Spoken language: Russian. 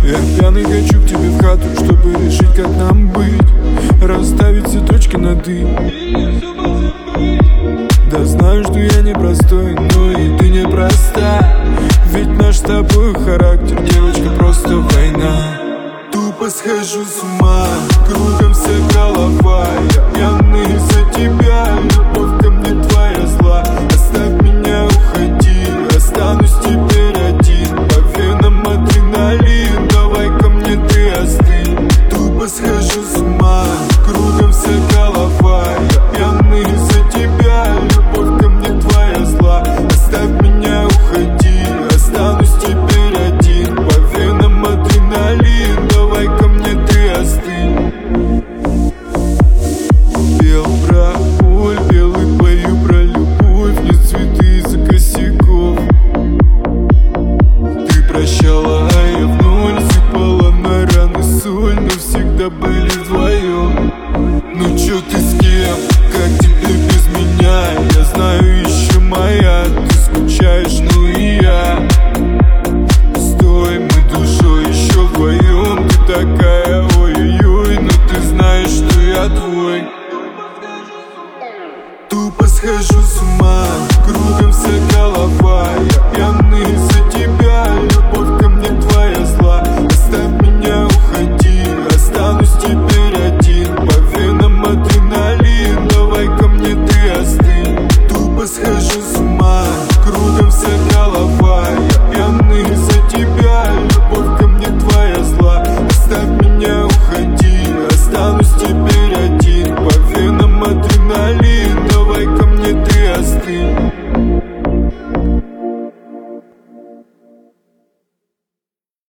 Я пьяный хочу к тебе в хату, чтобы решить, как нам быть. Расставить все точки над «и». Да знаю, что я непростой, но и ты непроста. Ведь наш с тобой характер, девочка, просто война. Тупо схожу с ума, кругом вся голова. Я пьяный из-за тебя, любовь